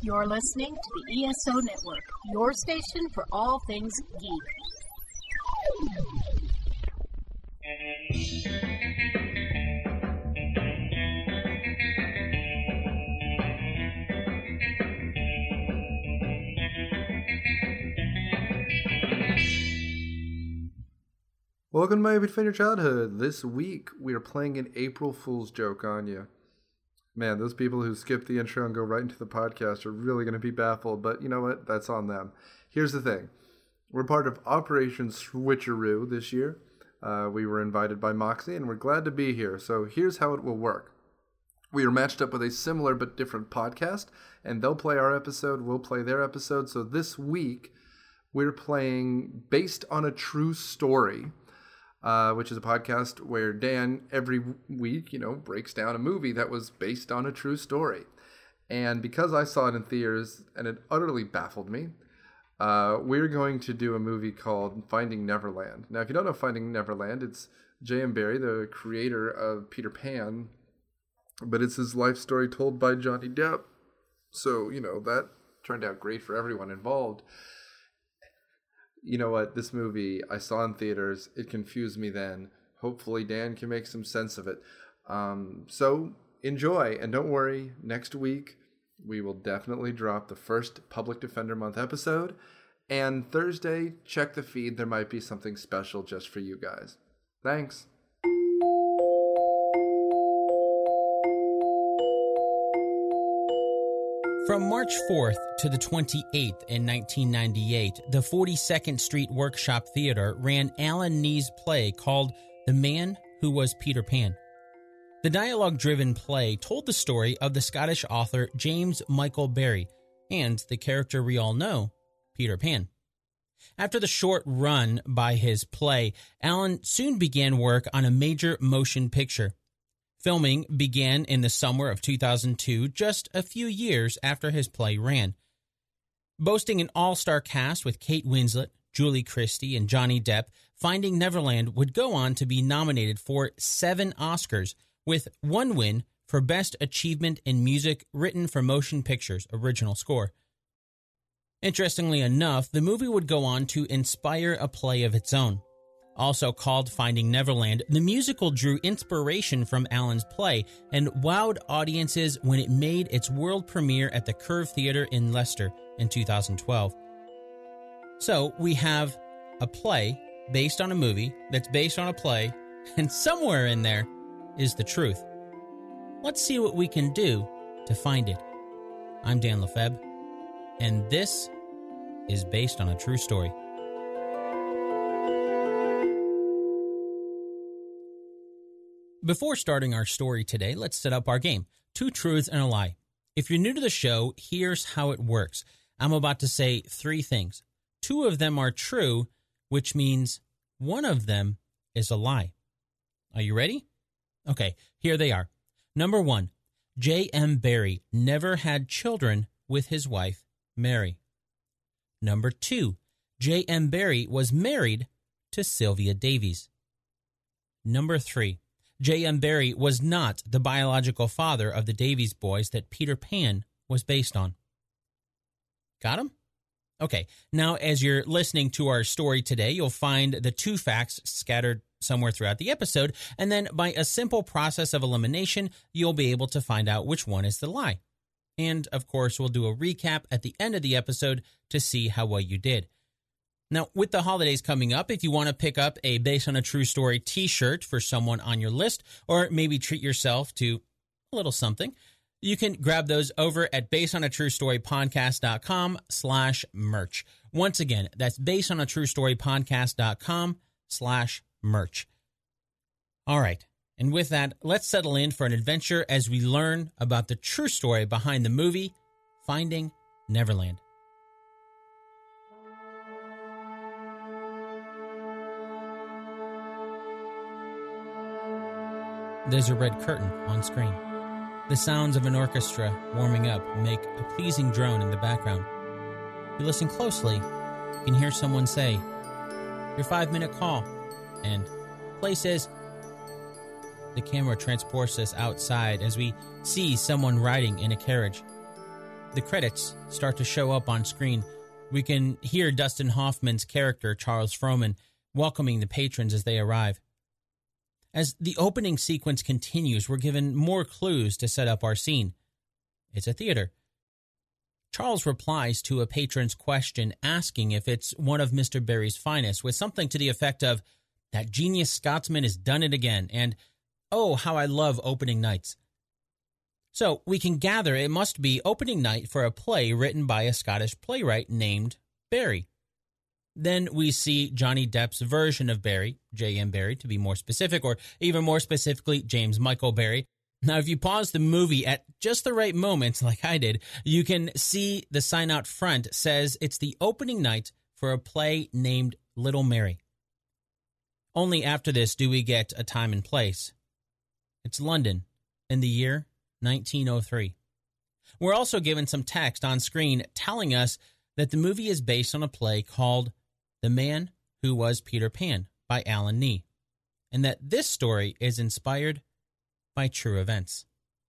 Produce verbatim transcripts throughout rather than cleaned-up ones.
You're listening to the E S O Network, your station for all things geek. Welcome to My Movie Defend Your Childhood. This week, we are playing an April Fool's joke on you. Man, those people who skip the intro and go right into the podcast are really going to be baffled, but you know what? That's on them. Here's the thing. We're part of Operation Switcheroo this year. Uh, we were invited by Moxie, and we're glad to be here. So here's how it will work. We are matched up with a similar but different podcast, and they'll play our episode, we'll play their episode. So this week, we're playing Based on a True Story, Uh, which is a podcast where Dan, every week, you know, breaks down a movie that was based on a true story. And because I saw it in theaters and it utterly baffled me, uh, we're going to do a movie called Finding Neverland. Now, if you don't know Finding Neverland, it's J M Barrie, the creator of Peter Pan, but it's his life story told by Johnny Depp. So, you know, that turned out great for everyone involved. You know what, this movie I saw in theaters, it confused me then. Hopefully Dan can make some sense of it. Um, so enjoy, and don't worry, next week we will definitely drop the first Public Defender Month episode, and Thursday, check the feed, there might be something special just for you guys. Thanks. From March fourth to the twenty-eighth in nineteen ninety-eight, the forty-second Street Workshop Theater ran Alan Nee's play called The Man Who Was Peter Pan. The dialogue-driven play told the story of the Scottish author James Michael Barrie and the character we all know, Peter Pan. After the short run by his play, Alan soon began work on a major motion picture. Filming began in the summer of two thousand two, just a few years after his play ran. Boasting an all-star cast with Kate Winslet, Julie Christie, and Johnny Depp, Finding Neverland would go on to be nominated for seven Oscars, with one win for Best Achievement in Music Written for Motion Pictures Original Score. Interestingly enough, the movie would go on to inspire a play of its own. Also called Finding Neverland, the musical drew inspiration from Alan's play and wowed audiences when it made its world premiere at the Curve Theater in Leicester in two thousand twelve. So we have a play based on a movie that's based on a play, and somewhere in there is the truth. Let's see what we can do to find it. I'm Dan Lefebvre, and this is Based on a True Story. Before starting our story today, let's set up our game, Two Truths and a Lie. If you're new to the show, here's how it works. I'm about to say three things. Two of them are true, which means one of them is a lie. Are you ready? Okay, here they are. Number one, J M Barrie never had children with his wife, Mary. Number two, J M Barrie was married to Sylvia Davies. Number three, J M Barrie was not the biological father of the Davies boys that Peter Pan was based on. Got him? Okay, now as you're listening to our story today, you'll find the two facts scattered somewhere throughout the episode, and then by a simple process of elimination, you'll be able to find out which one is the lie. And, of course, we'll do a recap at the end of the episode to see how well you did. Now, with the holidays coming up, if you want to pick up a Based on a True Story t-shirt for someone on your list, or maybe treat yourself to a little something, you can grab those over at basedonatruestorypodcast.com slash merch. Once again, that's basedonatruestorypodcast.com slash merch. All right, and with that, let's settle in for an adventure as we learn about the true story behind the movie Finding Neverland. There's a red curtain on screen. The sounds of an orchestra warming up make a pleasing drone in the background. If you listen closely, you can hear someone say, "Your five-minute call," and "Places." The camera transports us outside as we see someone riding in a carriage. the credits start to show up on screen. We can hear Dustin Hoffman's character, Charles Frohman, welcoming the patrons as they arrive. As the opening sequence continues, we're given more clues to set up our scene. It's a theater. Charles replies to a patron's question asking if it's one of Mister Barry's finest, with something to the effect of, "That genius Scotsman has done it again," and, "Oh, how I love opening nights." So we can gather it must be opening night for a play written by a Scottish playwright named Barry. Then we see Johnny Depp's version of Barry, J M Barrie to be more specific, or even more specifically, James Michael Barrie. Now, if you pause the movie at just the right moments, like I did, you can see the sign out front says it's the opening night for a play named Little Mary. Only after this do we get a time and place. It's London in the year nineteen oh three. We're also given some text on screen telling us that the movie is based on a play called The Man Who Was Peter Pan by Alan Nee, and that this story is inspired by true events.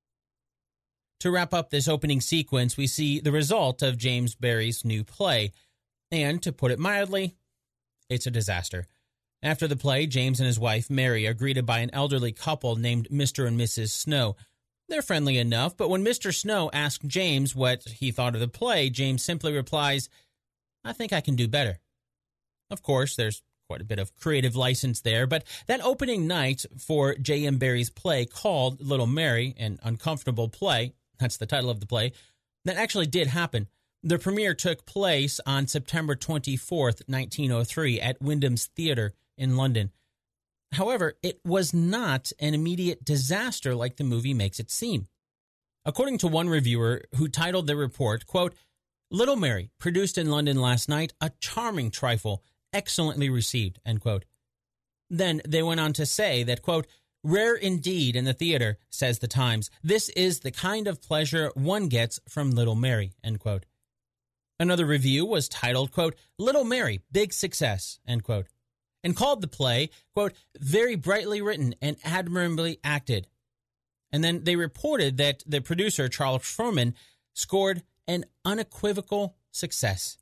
To wrap up this opening sequence, we see the result of James Barrie's new play, and to put it mildly, it's a disaster. After the play, James and his wife, Mary, are greeted by an elderly couple named Mister and Missus Snow. They're friendly enough, but when Mister Snow asks James what he thought of the play, James simply replies, "I think I can do better." Of course, there's quite a bit of creative license there, but that opening night for J M Barrie's play called Little Mary, an uncomfortable play, that's the title of the play, that actually did happen. The premiere took place on September twenty-fourth, nineteen oh three at Wyndham's Theatre in London. However, it was not an immediate disaster like the movie makes it seem. According to one reviewer who titled the report, quote, "Little Mary, produced in London last night, a charming trifle, excellently received," end quote. Then they went on to say that, quote, "Rare indeed in the theater, says the Times. This is the kind of pleasure one gets from Little Mary," end quote. Another review was titled, quote, "Little Mary, big success," end quote, and called the play, quote, "very brightly written and admirably acted." And then they reported that the producer, Charles Frohman, scored an unequivocal success.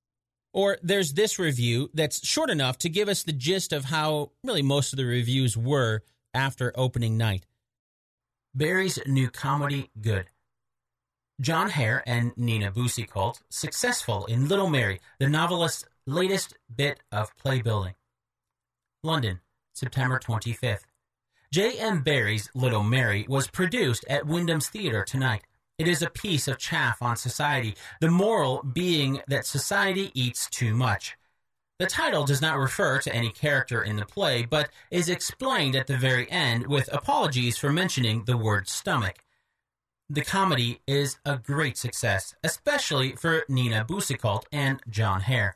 Or there's this review that's short enough to give us the gist of how really most of the reviews were after opening night. Barrie's new comedy good. John Hare and Nina Busicolt successful in Little Mary, the novelist's latest bit of play building. London, September twenty-fifth. J M Barrie's Little Mary was produced at Wyndham's Theatre tonight. It is a piece of chaff on society, the moral being that society eats too much. The title does not refer to any character in the play, but is explained at the very end with apologies for mentioning the word stomach. The comedy is a great success, especially for Nina Busicolt and John Hare.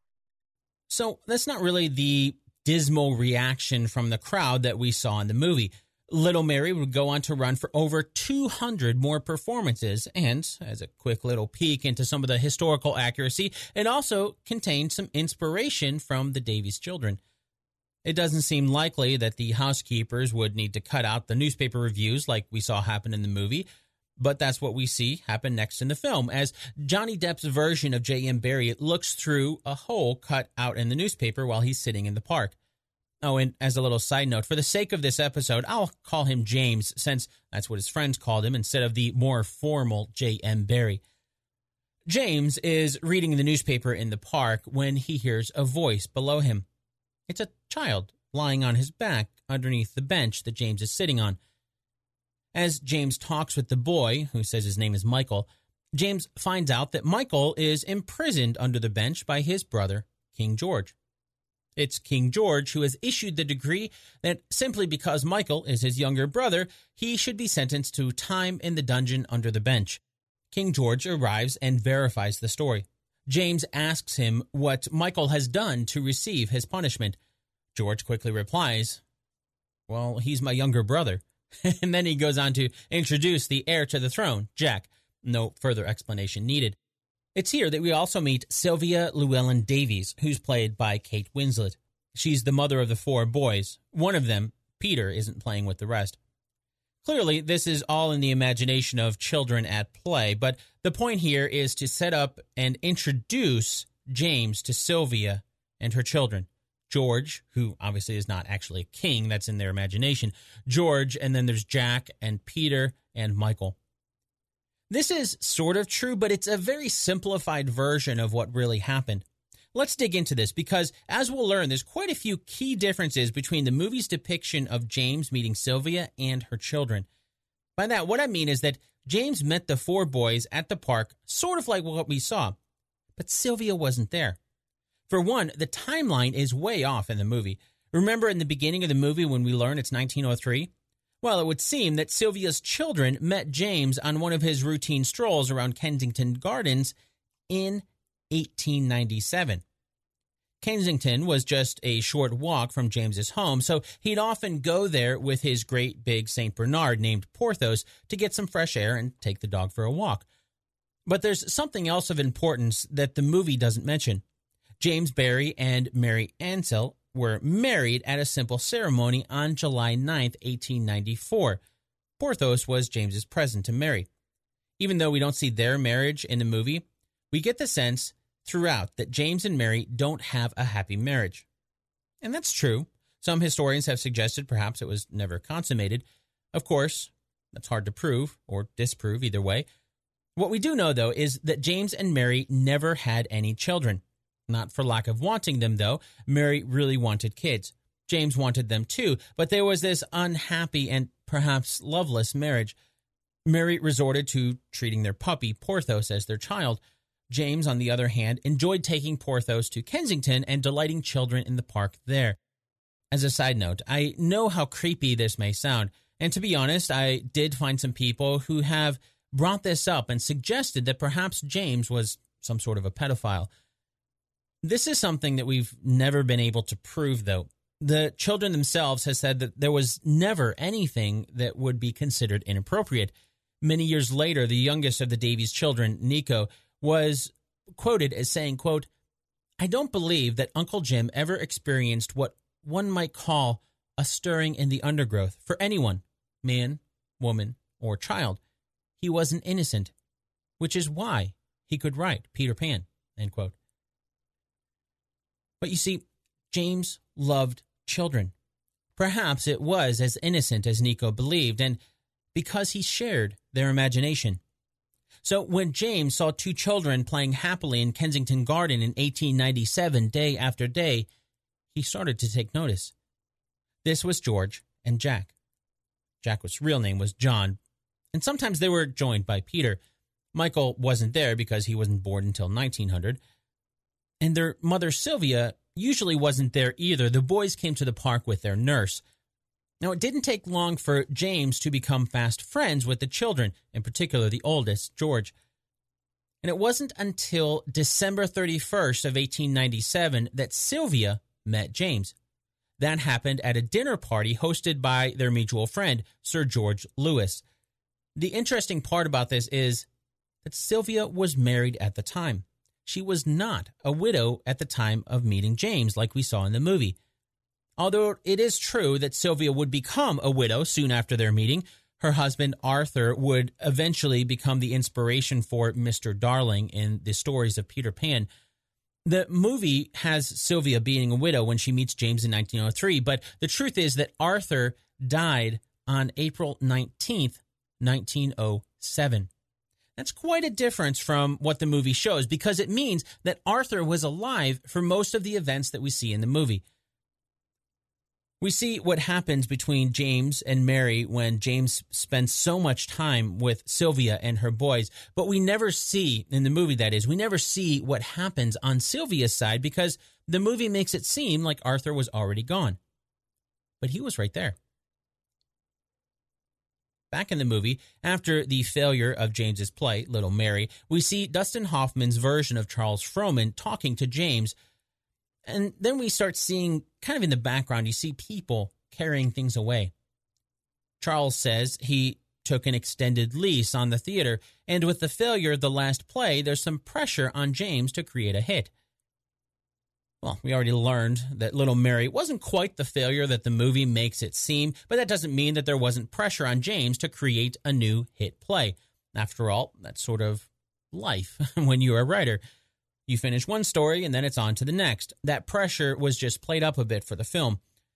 So that's not really the dismal reaction from the crowd that we saw in the movie. Little Mary would go on to run for over two hundred more performances, and as a quick little peek into some of the historical accuracy, it also contained some inspiration from the Davies children. It doesn't seem likely that the housekeepers would need to cut out the newspaper reviews like we saw happen in the movie, but that's what we see happen next in the film, as Johnny Depp's version of J M Barrie looks through a hole cut out in the newspaper while he's sitting in the park. Oh, and as a little side note, for the sake of this episode, I'll call him James, since that's what his friends called him, instead of the more formal J M Barrie. James is reading the newspaper in the park when he hears a voice below him. It's a child lying on his back underneath the bench that James is sitting on. As James talks with the boy, who says his name is Michael, James finds out that Michael is imprisoned under the bench by his brother, King George. It's King George who has issued the decree that simply because Michael is his younger brother, he should be sentenced to time in the dungeon under the bench. King George arrives and verifies the story. James asks him what Michael has done to receive his punishment. George quickly replies, "Well, he's my younger brother." And then he goes on to introduce the heir to the throne, Jack. No further explanation needed. It's here that we also meet Sylvia Llewellyn Davies, who's played by Kate Winslet. She's the mother of the four boys. One of them, Peter, isn't playing with the rest. Clearly, this is all in the imagination of children at play, but the point here is to set up and introduce James to Sylvia and her children. George, who obviously is not actually a king, that's in their imagination. George, and then there's Jack and Peter and Michael. This is sort of true, but it's a very simplified version of what really happened. Let's dig into this because, as we'll learn, there's quite a few key differences between the movie's depiction of James meeting Sylvia and her children. By that, what I mean is that James met the four boys at the park, sort of like what we saw, but Sylvia wasn't there. For one, the timeline is way off in the movie. Remember in the beginning of the movie when we learn it's nineteen oh three? Well, it would seem that Sylvia's children met James on one of his routine strolls around Kensington Gardens in eighteen ninety-seven. Kensington was just a short walk from James's home, so he'd often go there with his great big Saint Bernard named Porthos to get some fresh air and take the dog for a walk. But there's something else of importance that the movie doesn't mention. James Barry and Mary Ansell were married at a simple ceremony on July ninth, eighteen ninety-four. Porthos was James's present to Mary. Even though we don't see their marriage in the movie, we get the sense throughout that James and Mary don't have a happy marriage. And that's true. Some historians have suggested perhaps it was never consummated. Of course, that's hard to prove or disprove either way. What we do know, though, is that James and Mary never had any children. Not for lack of wanting them, though. Mary really wanted kids. James wanted them too, but there was this unhappy and perhaps loveless marriage. Mary resorted to treating their puppy, Porthos, as their child. James, on the other hand, enjoyed taking Porthos to Kensington and delighting children in the park there. As a side note, I know how creepy this may sound, and to be honest, I did find some people who have brought this up and suggested that perhaps James was some sort of a pedophile. This is something that we've never been able to prove, though. The children themselves have said that there was never anything that would be considered inappropriate. Many years later, the youngest of the Davies children, Nico, was quoted as saying, quote, "I don't believe that Uncle Jim ever experienced what one might call a stirring in the undergrowth for anyone, man, woman, or child. He wasn't innocent, which is why he could write Peter Pan," end quote. But you see, James loved children. Perhaps it was as innocent as Nico believed, and because he shared their imagination. So when James saw two children playing happily in Kensington Garden in eighteen ninety-seven, day after day, he started to take notice. This was George and Jack. Jack's real name was John, and sometimes they were joined by Peter. Michael wasn't there because he wasn't born until nineteen hundred. And their mother, Sylvia, usually wasn't there either. The boys came to the park with their nurse. Now, it didn't take long for James to become fast friends with the children, in particular the oldest, George. And it wasn't until December thirty-first of eighteen ninety-seven that Sylvia met James. That happened at a dinner party hosted by their mutual friend, Sir George Lewis. The interesting part about this is that Sylvia was married at the time. She was not a widow at the time of meeting James, like we saw in the movie. Although it is true that Sylvia would become a widow soon after their meeting, her husband Arthur would eventually become the inspiration for Mister Darling in the stories of Peter Pan. The movie has Sylvia being a widow when she meets James in nineteen oh three, but the truth is that Arthur died on April nineteenth, nineteen oh seven. That's quite a difference from what the movie shows, because it means that Arthur was alive for most of the events that we see in the movie. We see what happens between James and Mary when James spends so much time with Sylvia and her boys, but we never see, in the movie that is, we never see what happens on Sylvia's side because the movie makes it seem like Arthur was already gone. But he was right there. Back in the movie, after the failure of James's play, Little Mary, we see Dustin Hoffman's version of Charles Frohman talking to James. And then we start seeing, kind of in the background, you see people carrying things away. Charles says he took an extended lease on the theater, and with the failure of the last play, there's some pressure on James to create a hit. Well, we already learned that Little Mary wasn't quite the failure that the movie makes it seem, but that doesn't mean that there wasn't pressure on James to create a new hit play. After all, that's sort of life when you're a writer. You finish one story and then it's on to the next. That pressure was just played up a bit for the film.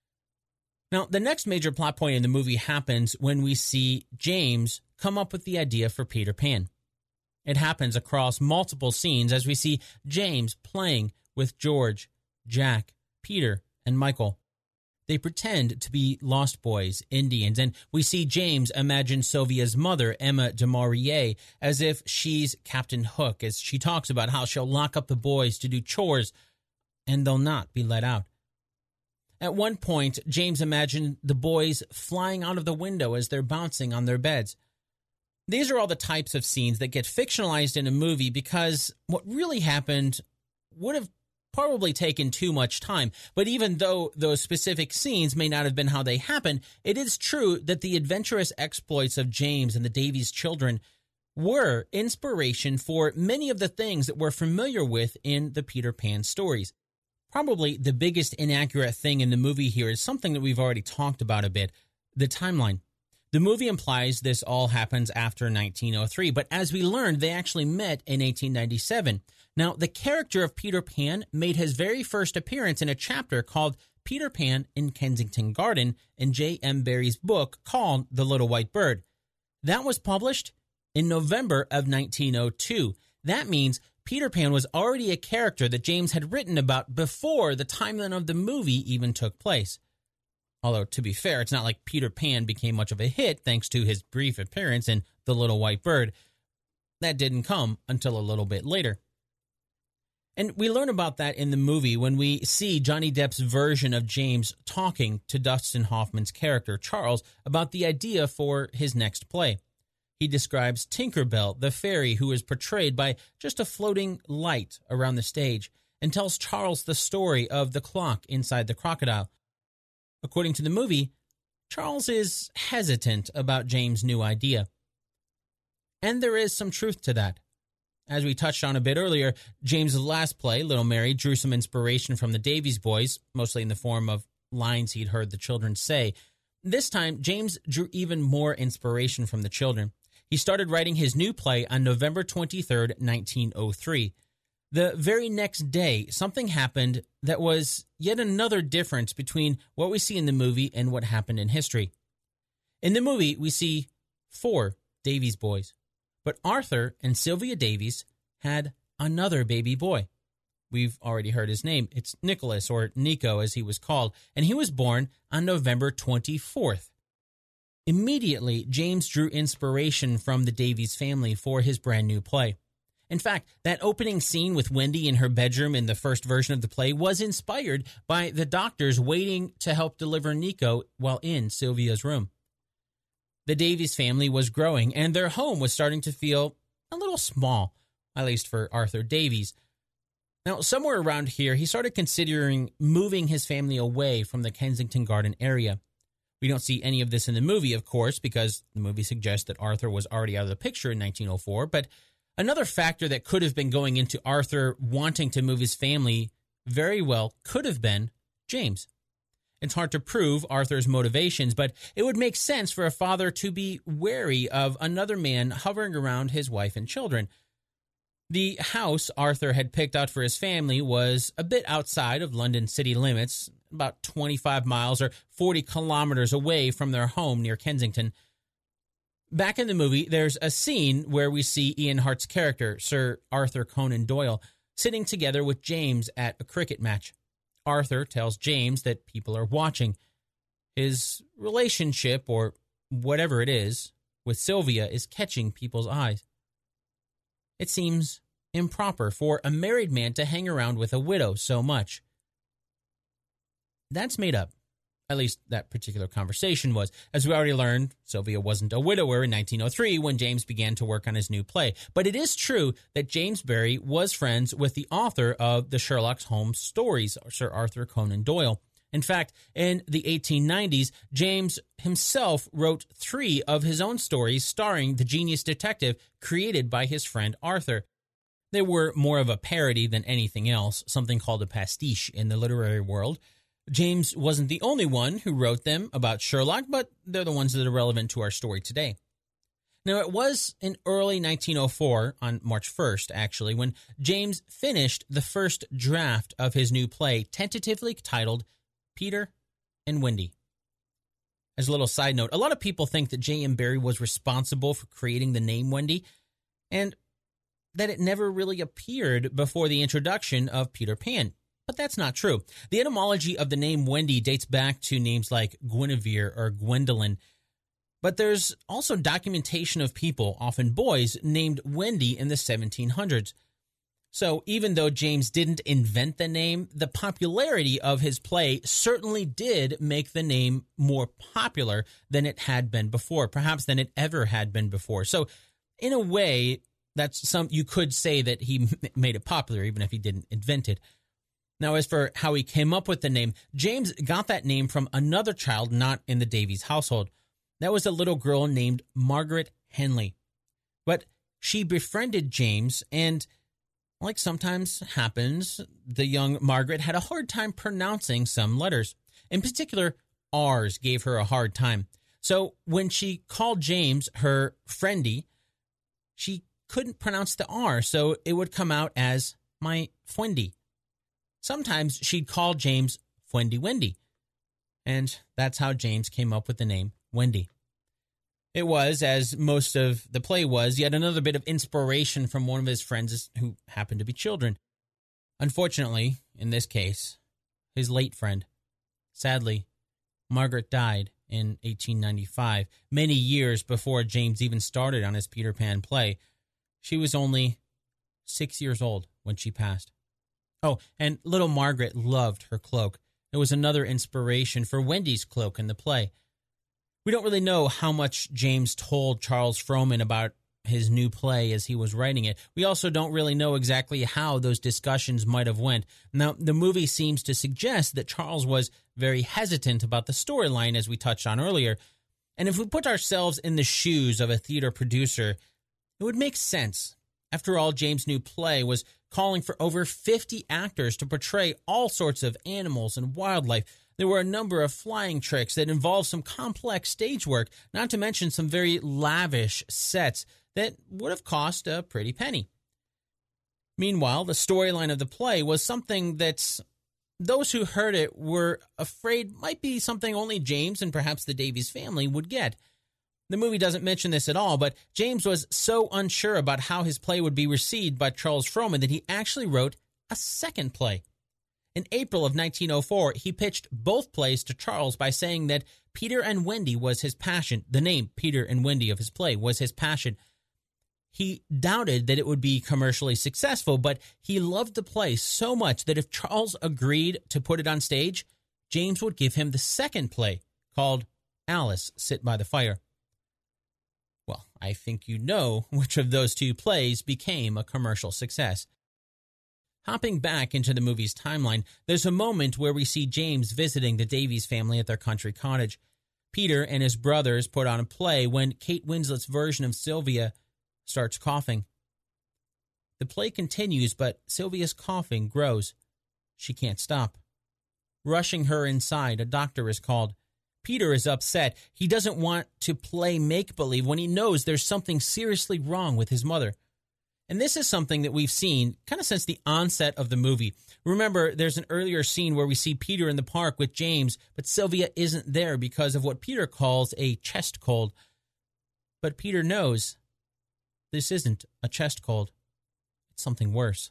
Now, the next major plot point in the movie happens when we see James come up with the idea for Peter Pan. It happens across multiple scenes as we see James playing with George, Jack, Peter, and Michael. They pretend to be Lost Boys, Indians, and we see James imagine Sylvia's mother, Emma de Maurier, as if she's Captain Hook, as she talks about how she'll lock up the boys to do chores, and they'll not be let out. At one point, James imagined the boys flying out of the window as they're bouncing on their beds. These are all the types of scenes that get fictionalized in a movie because what really happened would have probably taken too much time. But even though those specific scenes may not have been how they happened, it is true that the adventurous exploits of James and the Davies children were inspiration for many of the things that we're familiar with in the Peter Pan stories. Probably the biggest inaccurate thing in the movie here is something that we've already talked about a bit, the timeline. The movie implies this all happens after nineteen oh three, but as we learned, they actually met in eighteen ninety-seven. Now, the character of Peter Pan made his very first appearance in a chapter called Peter Pan in Kensington Garden in J M Barrie's book called The Little White Bird. That was published in November of nineteen oh two. That means Peter Pan was already a character that James had written about before the timeline of the movie even took place. Although, to be fair, it's not like Peter Pan became much of a hit thanks to his brief appearance in The Little White Bird. That didn't come until a little bit later. And we learn about that in the movie when we see Johnny Depp's version of James talking to Dustin Hoffman's character, Charles, about the idea for his next play. He describes Tinkerbell, the fairy who is portrayed by just a floating light around the stage, and tells Charles the story of the clock inside the crocodile. According to the movie, Charles is hesitant about James' new idea. And there is some truth to that. As we touched on a bit earlier, James' last play, Little Mary, drew some inspiration from the Davies boys, mostly in the form of lines he'd heard the children say. This time, James drew even more inspiration from the children. He started writing his new play on November twenty-third, nineteen oh three. The very next day, something happened that was yet another difference between what we see in the movie and what happened in history. In the movie, we see four Davies boys, but Arthur and Sylvia Davies had another baby boy. We've already heard his name. It's Nicholas, or Nico as he was called, and he was born on November twenty-fourth. Immediately, James drew inspiration from the Davies family for his brand new play. In fact, that opening scene with Wendy in her bedroom in the first version of the play was inspired by the doctors waiting to help deliver Nico while in Sylvia's room. The Davies family was growing, and their home was starting to feel a little small, at least for Arthur Davies. Now, somewhere around here, he started considering moving his family away from the Kensington Garden area. We don't see any of this in the movie, of course, because the movie suggests that Arthur was already out of the picture in nineteen oh four, but another factor that could have been going into Arthur wanting to move his family very well could have been James. It's hard to prove Arthur's motivations, but it would make sense for a father to be wary of another man hovering around his wife and children. The house Arthur had picked out for his family was a bit outside of London city limits, about twenty-five miles or forty kilometers away from their home near Kensington. Back in the movie, there's a scene where we see Ian Hart's character, Sir Arthur Conan Doyle, sitting together with James at a cricket match. Arthur tells James that people are watching. His relationship, or whatever it is, with Sylvia is catching people's eyes. It seems improper for a married man to hang around with a widow so much. That's made up. At least that particular conversation was. As we already learned, Sylvia wasn't a widower in nineteen oh three when James began to work on his new play. But it is true that James Barrie was friends with the author of the Sherlock Holmes stories, Sir Arthur Conan Doyle. In fact, in the eighteen nineties, James himself wrote three of his own stories starring the genius detective created by his friend Arthur. They were more of a parody than anything else, something called a pastiche in the literary world. James wasn't the only one who wrote them about Sherlock, but they're the ones that are relevant to our story today. Now, it was in early nineteen oh four, on March first, actually, when James finished the first draft of his new play, tentatively titled Peter and Wendy. As a little side note, a lot of people think that J M. Barrie was responsible for creating the name Wendy, and that it never really appeared before the introduction of Peter Pan. But that's not true. The etymology of the name Wendy dates back to names like Guinevere or Gwendolyn. But there's also documentation of people, often boys, named Wendy in the seventeen hundreds. So even though James didn't invent the name, the popularity of his play certainly did make the name more popular than it had been before, perhaps than it ever had been before. So in a way, that's some you could say that he made it popular, even if he didn't invent it. Now, as for how he came up with the name, James got that name from another child not in the Davies household. That was a little girl named Margaret Henley. But she befriended James, and like sometimes happens, the young Margaret had a hard time pronouncing some letters. In particular, R's gave her a hard time. So when she called James her friendy, she couldn't pronounce the R, so it would come out as my Fwendy. Sometimes she'd call James Fwendy Wendy, and that's how James came up with the name Wendy. It was, as most of the play was, yet another bit of inspiration from one of his friends who happened to be children. Unfortunately, in this case, his late friend. Sadly, Margaret died in eighteen ninety-five, many years before James even started on his Peter Pan play. She was only six years old when she passed. Oh, and little Margaret loved her cloak. It was another inspiration for Wendy's cloak in the play. We don't really know how much James told Charles Frohman about his new play as he was writing it. We also don't really know exactly how those discussions might have went. Now, the movie seems to suggest that Charles was very hesitant about the storyline, as we touched on earlier. And if we put ourselves in the shoes of a theater producer, it would make sense. After all, James' new play was calling for over fifty actors to portray all sorts of animals and wildlife. There were a number of flying tricks that involved some complex stage work, not to mention some very lavish sets that would have cost a pretty penny. Meanwhile, the storyline of the play was something that those who heard it were afraid might be something only James and perhaps the Davies family would get. The movie doesn't mention this at all, but James was so unsure about how his play would be received by Charles Frohman that he actually wrote a second play. In April of nineteen oh four, he pitched both plays to Charles by saying that Peter and Wendy was his passion. The name Peter and Wendy of his play was his passion. He doubted that it would be commercially successful, but he loved the play so much that if Charles agreed to put it on stage, James would give him the second play, called Alice, Sit by the Fire. Well, I think you know which of those two plays became a commercial success. Hopping back into the movie's timeline, there's a moment where we see James visiting the Davies family at their country cottage. Peter and his brothers put on a play when Kate Winslet's version of Sylvia starts coughing. The play continues, but Sylvia's coughing grows. She can't stop. Rushing her inside, a doctor is called. Peter is upset. He doesn't want to play make-believe when he knows there's something seriously wrong with his mother. And this is something that we've seen kind of since the onset of the movie. Remember, there's an earlier scene where we see Peter in the park with James, but Sylvia isn't there because of what Peter calls a chest cold. But Peter knows this isn't a chest cold. It's something worse.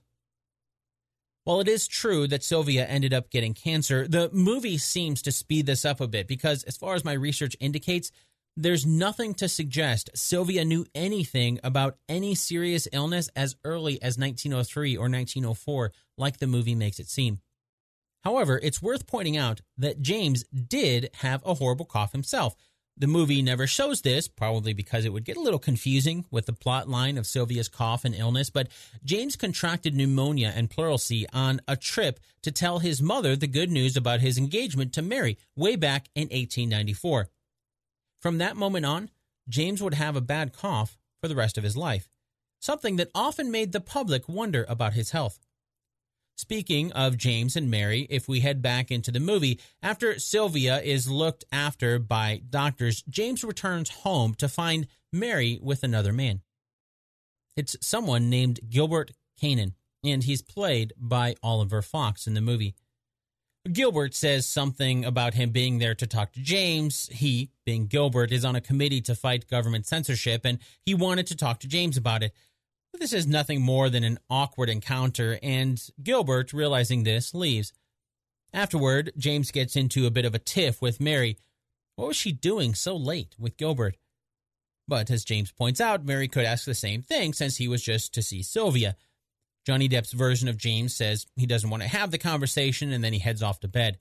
While it is true that Sylvia ended up getting cancer, the movie seems to speed this up a bit because, as far as my research indicates, there's nothing to suggest Sylvia knew anything about any serious illness as early as nineteen oh three or nineteen oh four, like the movie makes it seem. However, it's worth pointing out that James did have a horrible cough himself. The movie never shows this, probably because it would get a little confusing with the plot line of Sylvia's cough and illness, but James contracted pneumonia and pleurisy on a trip to tell his mother the good news about his engagement to Mary way back in eighteen ninety-four. From that moment on, James would have a bad cough for the rest of his life. something that often made the public wonder about his health. Speaking of James and Mary, if we head back into the movie, after Sylvia is looked after by doctors, James returns home to find Mary with another man. It's someone named Gilbert Cannon, and he's played by Oliver Fox in the movie. Gilbert says something about him being there to talk to James. He, being Gilbert, is on a committee to fight government censorship, and he wanted to talk to James about it. But this is nothing more than an awkward encounter, and Gilbert, realizing this, leaves. Afterward, James gets into a bit of a tiff with Mary. What was she doing so late with Gilbert? But as James points out, Mary could ask the same thing since he was just to see Sylvia. Johnny Depp's version of James says he doesn't want to have the conversation, and then he heads off to bed.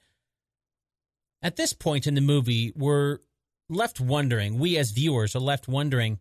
At this point in the movie, we're left wondering, we as viewers are left wondering,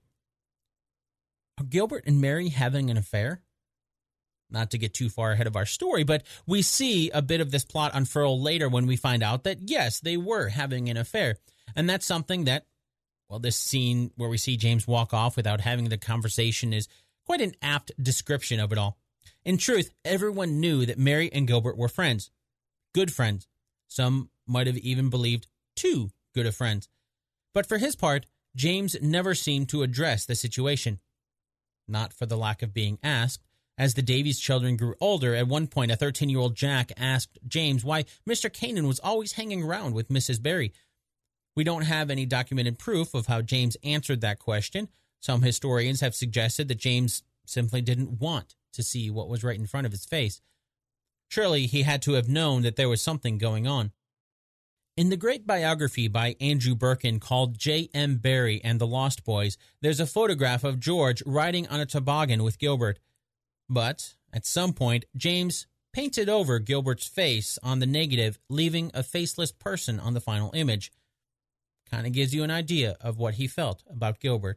are Gilbert and Mary having an affair? Not to get too far ahead of our story, but we see a bit of this plot unfurl later when we find out that, yes, they were having an affair. And that's something that, well, this scene where we see James walk off without having the conversation is quite an apt description of it all. In truth, everyone knew that Mary and Gilbert were friends. Good friends. Some might have even believed too good of friends. But for his part, James never seemed to address the situation. Not for the lack of being asked. As the Davies children grew older, at one point a thirteen-year-old Jack asked James why Mister Cannon was always hanging around with Missus Berry. We don't have any documented proof of how James answered that question. Some historians have suggested that James simply didn't want to see what was right in front of his face. Surely he had to have known that there was something going on. In the great biography by Andrew Birkin called J M Barrie and the Lost Boys, there's a photograph of George riding on a toboggan with Gilbert. But, at some point, James painted over Gilbert's face on the negative, leaving a faceless person on the final image. Kind of gives you an idea of what he felt about Gilbert.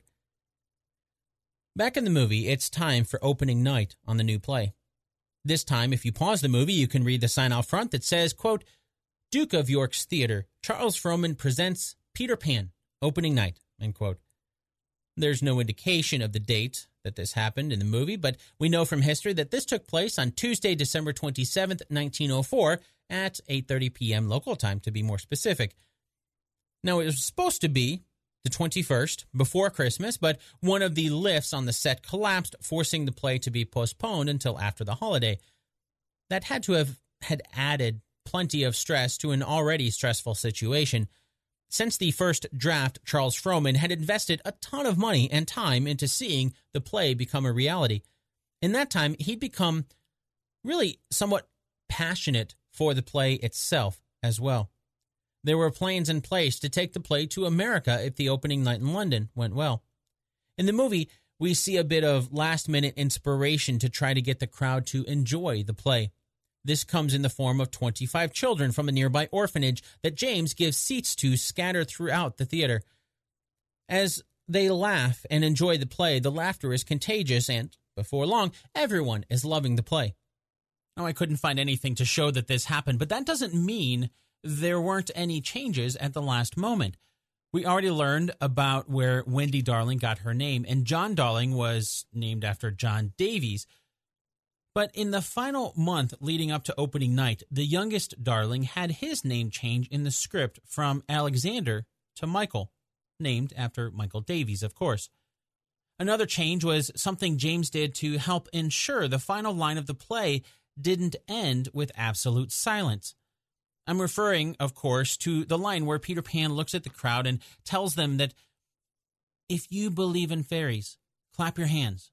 Back in the movie, it's time for opening night on the new play. This time, if you pause the movie, you can read the sign out front that says, quote, Duke of York's Theatre, Charles Frohman presents Peter Pan, opening night, end quote. There's no indication of the date that this happened in the movie, but we know from history that this took place on Tuesday, December twenty-seventh, nineteen oh four, at eight thirty p.m. local time, to be more specific. Now, it was supposed to be the twenty-first, before Christmas, but one of the lifts on the set collapsed, forcing the play to be postponed until after the holiday. That had to have had added plenty of stress to an already stressful situation. Since the first draft, Charles Frohman had invested a ton of money and time into seeing the play become a reality. In that time, he'd become really somewhat passionate for the play itself as well. There were plans in place to take the play to America if the opening night in London went well. In the movie, we see a bit of last-minute inspiration to try to get the crowd to enjoy the play. This comes in the form of twenty-five children from a nearby orphanage that James gives seats to scattered throughout the theater. As they laugh and enjoy the play, the laughter is contagious, and, before long, everyone is loving the play. Now, I couldn't find anything to show that this happened, but that doesn't mean there weren't any changes at the last moment. We already learned about where Wendy Darling got her name, and John Darling was named after John Davies. But in the final month leading up to opening night, the youngest Darling had his name changed in the script from Alexander to Michael, named after Michael Davies, of course. Another change was something James did to help ensure the final line of the play didn't end with absolute silence. I'm referring, of course, to the line where Peter Pan looks at the crowd and tells them that, if you believe in fairies, clap your hands.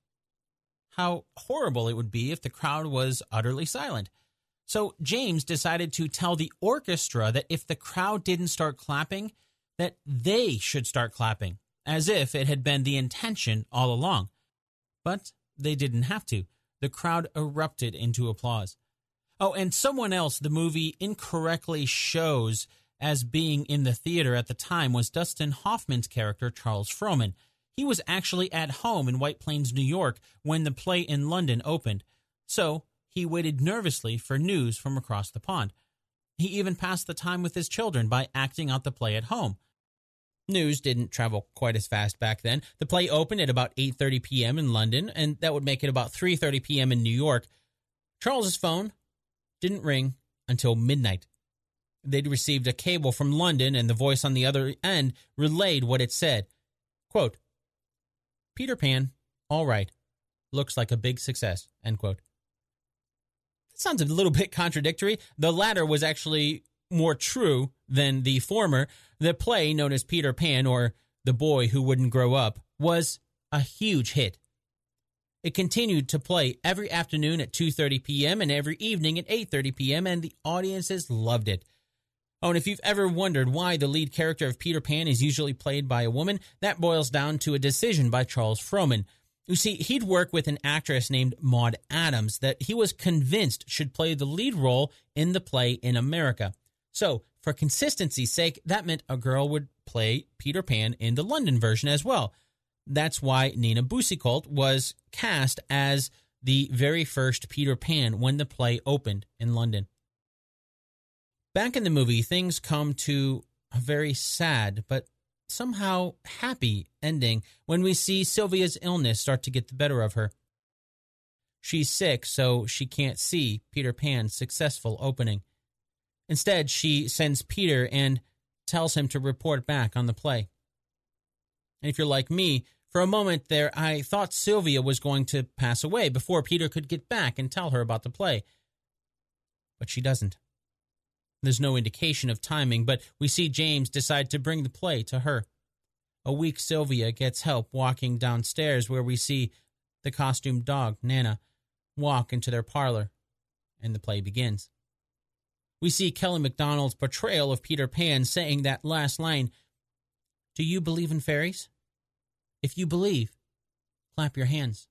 How horrible it would be if the crowd was utterly silent. So James decided to tell the orchestra that if the crowd didn't start clapping, that they should start clapping, as if it had been the intention all along. But they didn't have to. The crowd erupted into applause. Oh, and someone else the movie incorrectly shows as being in the theater at the time was Dustin Hoffman's character, Charles Frohman. He was actually at home in White Plains, New York, when the play in London opened. So he waited nervously for news from across the pond. He even passed the time with his children by acting out the play at home. News didn't travel quite as fast back then. The play opened at about eight thirty p.m. in London, and that would make it about three thirty p.m. in New York. Charles's phone didn't ring until midnight. They'd received a cable from London, and the voice on the other end relayed what it said. Quote, "Peter Pan, all right. Looks like a big success." End quote. That sounds a little bit contradictory. The latter was actually more true than the former. The play, known as Peter Pan, or The Boy Who Wouldn't Grow Up, was a huge hit. It continued to play every afternoon at two thirty p.m. and every evening at eight thirty p.m., and the audiences loved it. Oh, and if you've ever wondered why the lead character of Peter Pan is usually played by a woman, that boils down to a decision by Charles Frohman. You see, he'd worked with an actress named Maud Adams that he was convinced should play the lead role in the play in America. So, for consistency's sake, that meant a girl would play Peter Pan in the London version as well. That's why Nina Bucicolt was cast as the very first Peter Pan when the play opened in London. Back in the movie, things come to a very sad but somehow happy ending when we see Sylvia's illness start to get the better of her. She's sick, so she can't see Peter Pan's successful opening. Instead, she sends Peter and tells him to report back on the play. And if you're like me, for a moment there, I thought Sylvia was going to pass away before Peter could get back and tell her about the play. But she doesn't. There's no indication of timing, but we see James decide to bring the play to her. A weak Sylvia gets help walking downstairs, where we see the costumed dog, Nana, walk into their parlor, and the play begins. We see Kelly Macdonald's portrayal of Peter Pan saying that last line, "Do you believe in fairies? If you believe, clap your hands."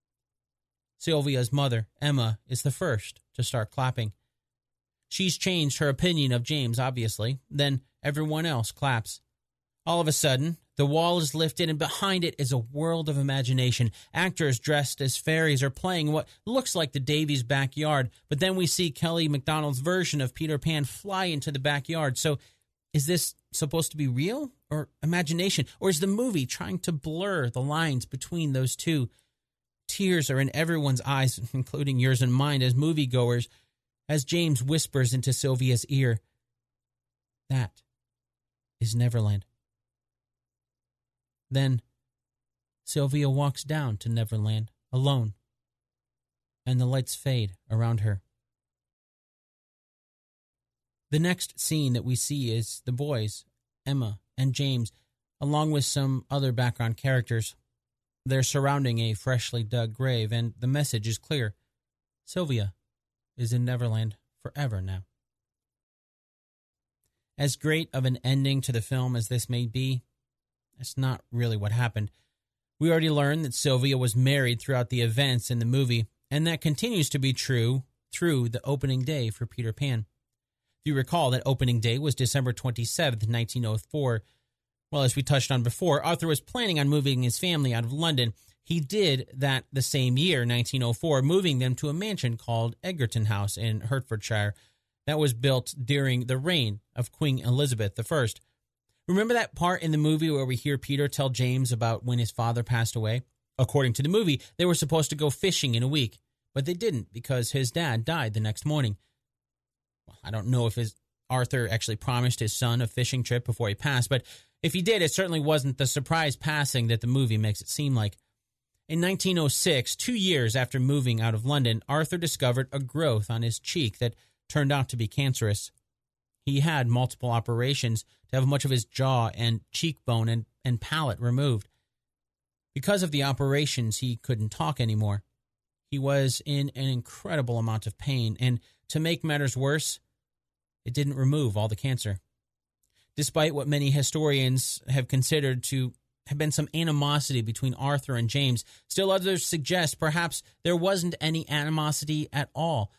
Sylvia's mother, Emma, is the first to start clapping. She's changed her opinion of James, obviously. Then everyone else claps. All of a sudden, the wall is lifted, and behind it is a world of imagination. Actors dressed as fairies are playing what looks like the Davies' backyard, but then we see Kelly Macdonald's version of Peter Pan fly into the backyard. So is this supposed to be real or imagination? Or is the movie trying to blur the lines between those two? Tears are in everyone's eyes, including yours and mine as moviegoers, as James whispers into Sylvia's ear, "That is Neverland." Then Sylvia walks down to Neverland alone, and the lights fade around her. The next scene that we see is the boys, Emma and James, along with some other background characters. They're surrounding a freshly dug grave, and the message is clear. Sylvia is in Neverland forever now. As great of an ending to the film as this may be, that's not really what happened. We already learned that Sylvia was married throughout the events in the movie, and that continues to be true through the opening day for Peter Pan. If you recall, that opening day was December twenty-seventh, nineteen oh four. Well, as we touched on before, Arthur was planning on moving his family out of London. He did that the same year, nineteen oh four, moving them to a mansion called Egerton House in Hertfordshire that was built during the reign of Queen Elizabeth the First. Remember that part in the movie where we hear Peter tell James about when his father passed away? According to the movie, they were supposed to go fishing in a week, but they didn't because his dad died the next morning. Well, I don't know if his Arthur actually promised his son a fishing trip before he passed, but if he did, it certainly wasn't the surprise passing that the movie makes it seem like. In nineteen oh six, two years after moving out of London, Arthur discovered a growth on his cheek that turned out to be cancerous. He had multiple operations to have much of his jaw and cheekbone and, and palate removed. Because of the operations, he couldn't talk anymore. He was in an incredible amount of pain, and to make matters worse, it didn't remove all the cancer. Despite what many historians have considered to have been some animosity between Arthur and James, still others suggest perhaps there wasn't any animosity at all.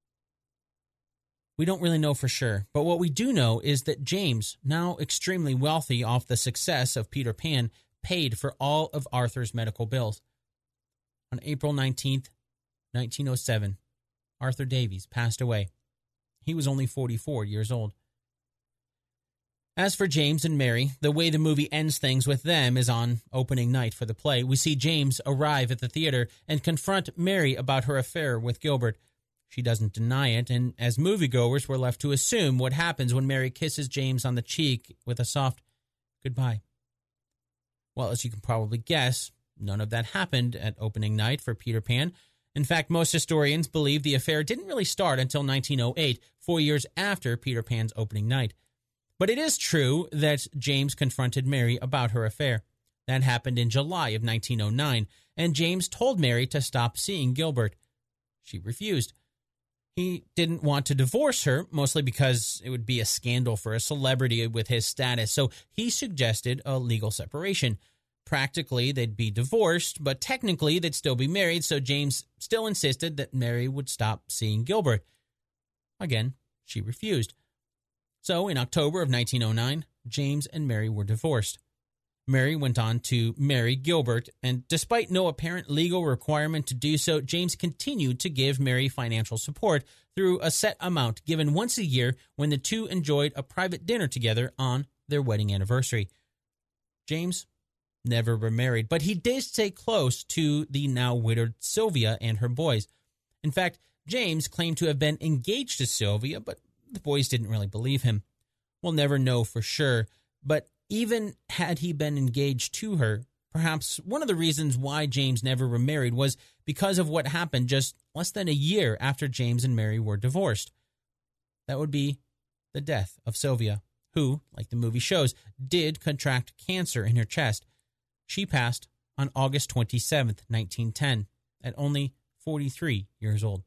We don't really know for sure, but what we do know is that James, now extremely wealthy off the success of Peter Pan, paid for all of Arthur's medical bills. On April nineteenth, nineteen oh seven, Arthur Davies passed away. He was only forty-four years old. As for James and Mary, the way the movie ends things with them is on opening night for the play. We see James arrive at the theater and confront Mary about her affair with Gilbert. She doesn't deny it, and as moviegoers, we're left to assume what happens when Mary kisses James on the cheek with a soft goodbye. Well, as you can probably guess, none of that happened at opening night for Peter Pan. In fact, most historians believe the affair didn't really start until nineteen oh eight, four years after Peter Pan's opening night. But it is true that James confronted Mary about her affair. That happened in July of nineteen oh nine, and James told Mary to stop seeing Gilbert. She refused. He didn't want to divorce her, mostly because it would be a scandal for a celebrity with his status, so he suggested a legal separation. Practically, they'd be divorced, but technically, they'd still be married, so James still insisted that Mary would stop seeing Gilbert. Again, she refused. So, in October of nineteen oh nine, James and Mary were divorced. Mary went on to marry Gilbert, and despite no apparent legal requirement to do so, James continued to give Mary financial support through a set amount given once a year when the two enjoyed a private dinner together on their wedding anniversary. James never remarried, but he did stay close to the now widowed Sylvia and her boys. In fact, James claimed to have been engaged to Sylvia, but the boys didn't really believe him. We'll never know for sure, but even had he been engaged to her, perhaps one of the reasons why James never remarried was because of what happened just less than a year after James and Mary were divorced. That would be the death of Sylvia, who, like the movie shows, did contract cancer in her chest. She passed on August twenty-seventh, nineteen ten, at only forty-three years old.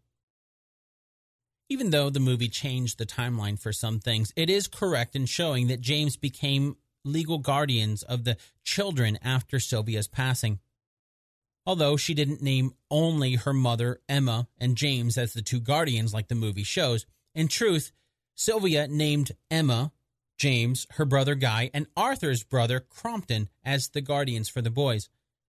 Even though the movie changed the timeline for some things, it is correct in showing that James became legal guardians of the children after Sylvia's passing. Although she didn't name only her mother, Emma, and James as the two guardians like the movie shows, in truth, Sylvia named Emma, James, her brother Guy, and Arthur's brother Crompton as the guardians for the boys.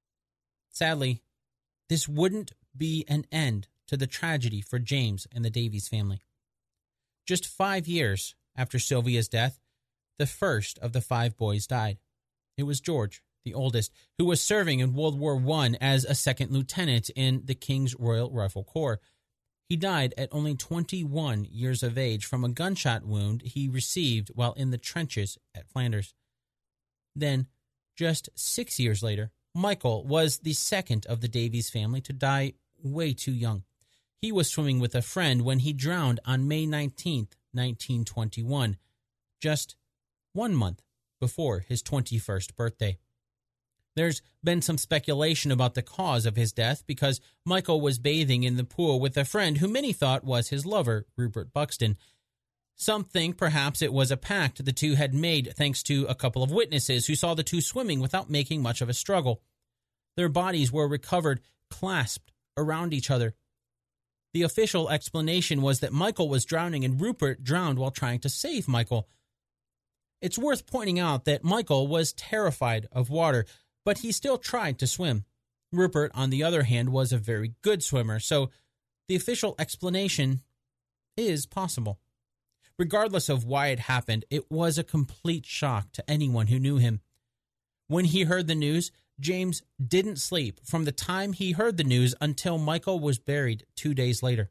Sadly, this wouldn't be an end to the tragedy for James and the Davies family. Just five years after Sylvia's death, the first of the five boys died. It was George, the oldest, who was serving in World War One as a second lieutenant in the King's Royal Rifle Corps. He died at only twenty-one years of age from a gunshot wound he received while in the trenches at Flanders. Then, just six years later, Michael was the second of the Davies family to die way too young. He was swimming with a friend when he drowned on May nineteenth, nineteen twenty-one, just one month before his twenty-first birthday. There's been some speculation about the cause of his death because Michael was bathing in the pool with a friend who many thought was his lover, Rupert Buxton. Some think perhaps it was a pact the two had made thanks to a couple of witnesses who saw the two swimming without making much of a struggle. Their bodies were recovered, clasped around each other. The official explanation was that Michael was drowning and Rupert drowned while trying to save Michael. It's worth pointing out that Michael was terrified of water, but he still tried to swim. Rupert, on the other hand, was a very good swimmer, so the official explanation is possible. Regardless of why it happened, it was a complete shock to anyone who knew him. When he heard the news, James didn't sleep from the time he heard the news until Michael was buried two days later.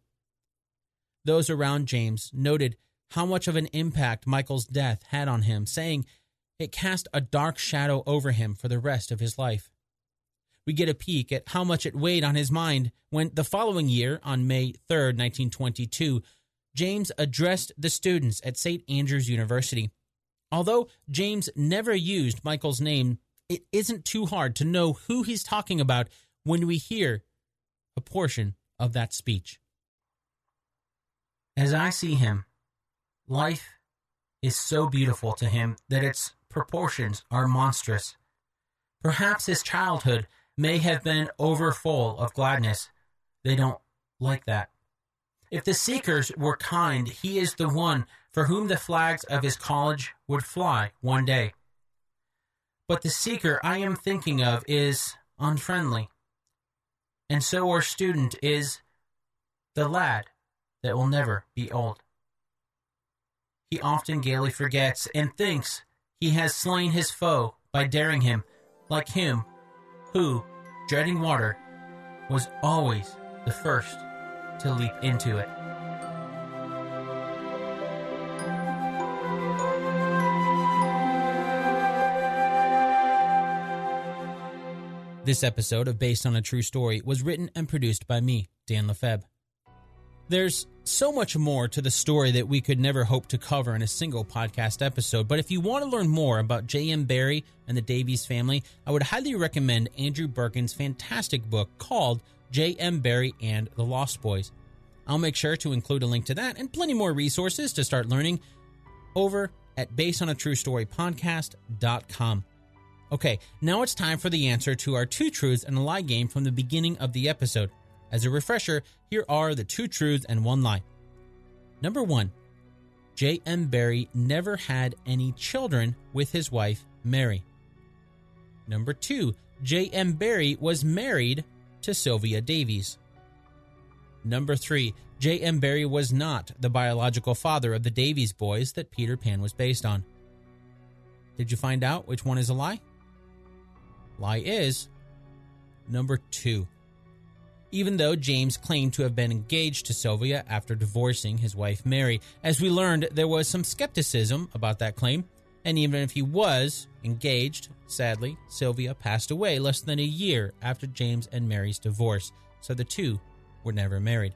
Those around James noted how much of an impact Michael's death had on him, saying it cast a dark shadow over him for the rest of his life. We get a peek at how much it weighed on his mind when the following year, on May third, nineteen twenty-two, James addressed the students at Saint Andrews University. Although James never used Michael's name, it isn't too hard to know who he's talking about when we hear a portion of that speech. As I see him, life is so beautiful to him that its proportions are monstrous. Perhaps his childhood may have been overfull of gladness. They don't like that. If the Seekers were kind, he is the one for whom the flags of his college would fly one day. But the Seeker I am thinking of is unfriendly. And so our student is the lad that will never be old. He often gaily forgets and thinks He has slain his foe by daring him, like him who, dreading water, was always the first to leap into it. This episode of Based on a True Story was written and produced by me, Dan Lefebvre. There's so much more to the story that we could never hope to cover in a single podcast episode, but if you want to learn more about J M. Barrie and the Davies family, I would highly recommend Andrew Birkin's fantastic book called J M. Barrie and the Lost Boys. I'll make sure to include a link to that and plenty more resources to start learning over at based on a true story podcast dot com. Okay, now it's time for the answer to our two truths and a lie game from the beginning of the episode. As a refresher, here are the two truths and one lie. Number one, J M. Barrie never had any children with his wife, Mary. Number two, J M. Barrie was married to Sylvia Davies. Number three, J M. Barrie was not the biological father of the Davies boys that Peter Pan was based on. Did you find out which one is a lie? Lie is number two. Even though James claimed to have been engaged to Sylvia after divorcing his wife Mary, as we learned, there was some skepticism about that claim, and even if he was engaged, sadly, Sylvia passed away less than a year after James and Mary's divorce, so the two were never married.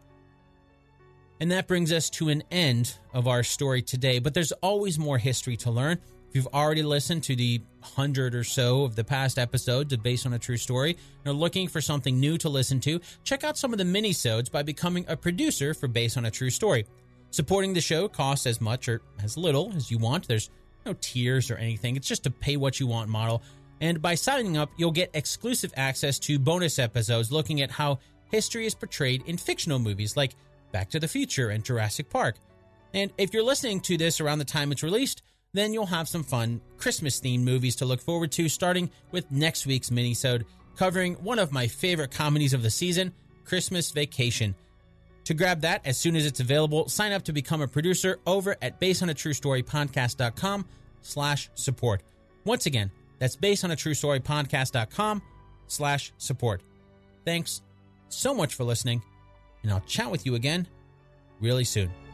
And that brings us to an end of our story today, but there's always more history to learn. If you've already listened to the hundred or so of the past episodes of Based on a True Story and are looking for something new to listen to, check out some of the minisodes by becoming a producer for Based on a True Story. Supporting the show costs as much or as little as you want. There's no tiers or anything. It's just a pay what you want model. And by signing up, you'll get exclusive access to bonus episodes looking at how history is portrayed in fictional movies like Back to the Future and Jurassic Park. And if you're listening to this around the time it's released, then you'll have some fun Christmas-themed movies to look forward to, starting with next week's minisode, covering one of my favorite comedies of the season, Christmas Vacation. To grab that as soon as it's available, sign up to become a producer over at based on a true story podcast dot com slash support. Once again, that's based on a true story podcast dot com slash support. Thanks so much for listening, and I'll chat with you again really soon.